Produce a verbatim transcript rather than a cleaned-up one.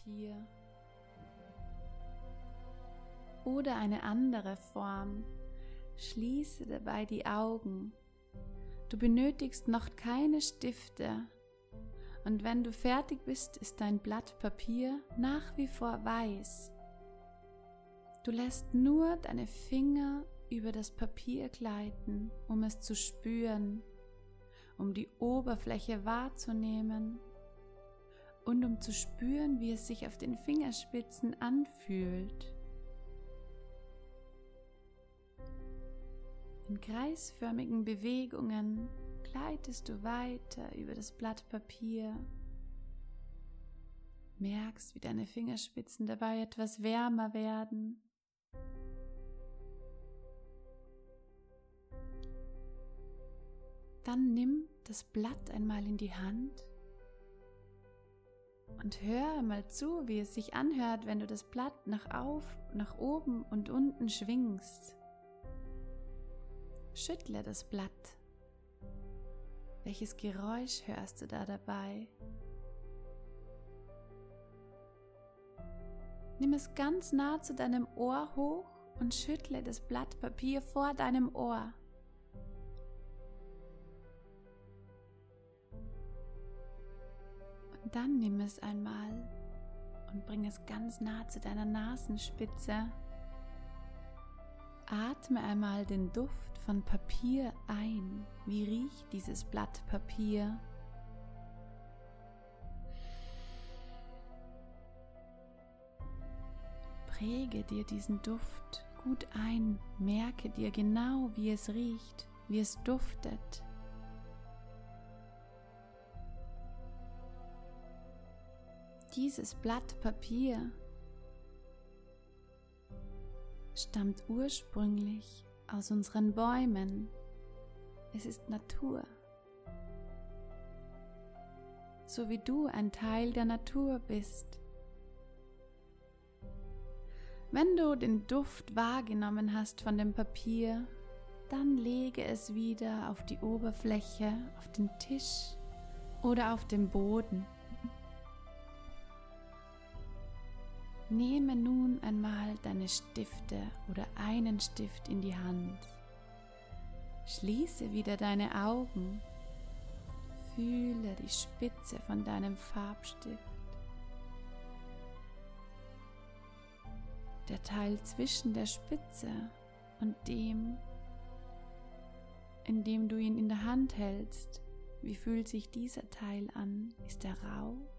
Papier oder eine andere Form. Schließe dabei die Augen. Du benötigst noch keine Stifte und wenn du fertig bist, ist dein Blatt Papier nach wie vor weiß. Du lässt nur deine Finger über das Papier gleiten, um es zu spüren, um die Oberfläche wahrzunehmen und um zu spüren, wie es sich auf den Fingerspitzen anfühlt. In kreisförmigen Bewegungen gleitest du weiter über das Blatt Papier, merkst, wie deine Fingerspitzen dabei etwas wärmer werden. Dann nimm das Blatt einmal in die Hand und hör einmal zu, wie es sich anhört, wenn du das Blatt nach auf, nach oben und unten schwingst. Schüttle das Blatt. Welches Geräusch hörst du da dabei? Nimm es ganz nah zu deinem Ohr hoch und schüttle das Blatt Papier vor deinem Ohr. Und dann nimm es einmal und bring es ganz nah zu deiner Nasenspitze. Atme einmal den Duft von Papier ein. Wie riecht dieses Blatt Papier? Präge dir diesen Duft gut ein. Merke dir genau, wie es riecht, wie es duftet. Dieses Blatt Papier stammt ursprünglich aus unseren Bäumen. Es ist Natur. So wie du ein Teil der Natur bist. Wenn du den Duft wahrgenommen hast von dem Papier, dann lege es wieder auf die Oberfläche, auf den Tisch oder auf den Boden. Nehme nun einmal deine Stifte oder einen Stift in die Hand. Schließe wieder deine Augen. Fühle die Spitze von deinem Farbstift. Der Teil zwischen der Spitze und dem, in dem du ihn in der Hand hältst, wie fühlt sich dieser Teil an? Ist er rau